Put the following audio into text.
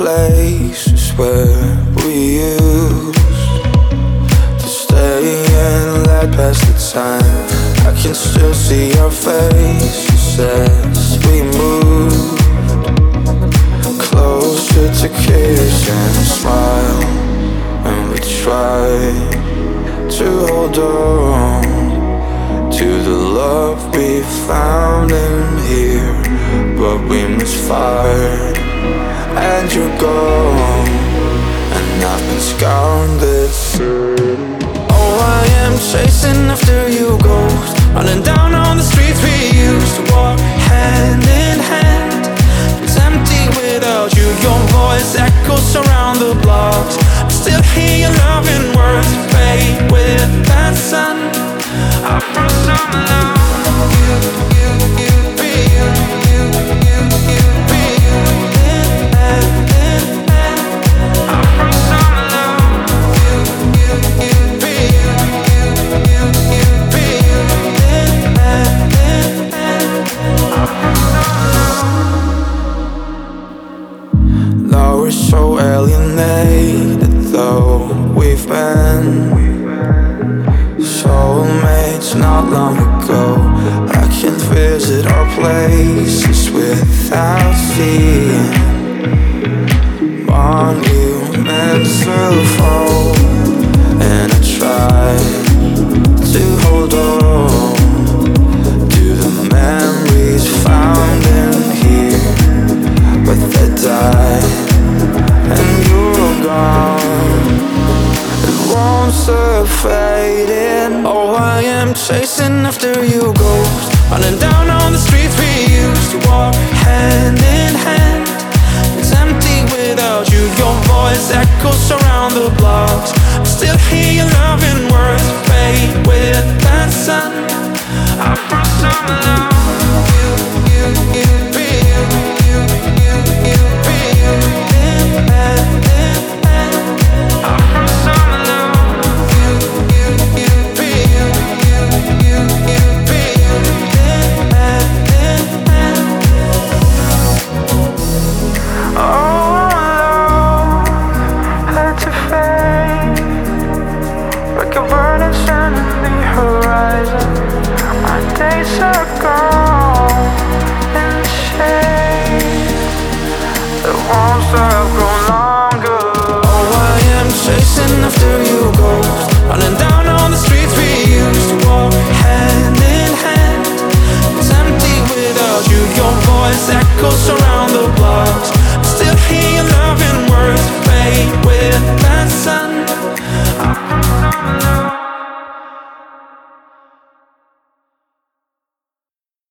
places where we used to stay and let pass the time. I can still see our faces as we move closer to kiss and smile, and we try to hold on to the love we found in here, but we misfired and you're gone, and I've been scouring this. Oh, I am chasing after you ghost, running down on the streets we used to walk hand in hand. It's empty without you, your voice echoes around the blocks. I still hear your loving words fade with that sun. I brought some love. Now we're so alienated, though we've been soulmates not long ago. I can't visit our places without seeing monumental fall, and I try to hold on to the memories found in here, but they died and you're gone. It won't stop fading. Oh, I am chasing after you ghost, running down on the streets we used to walk hand in hand. It's empty without you, your voice echoes around the blocks. I still hear your loving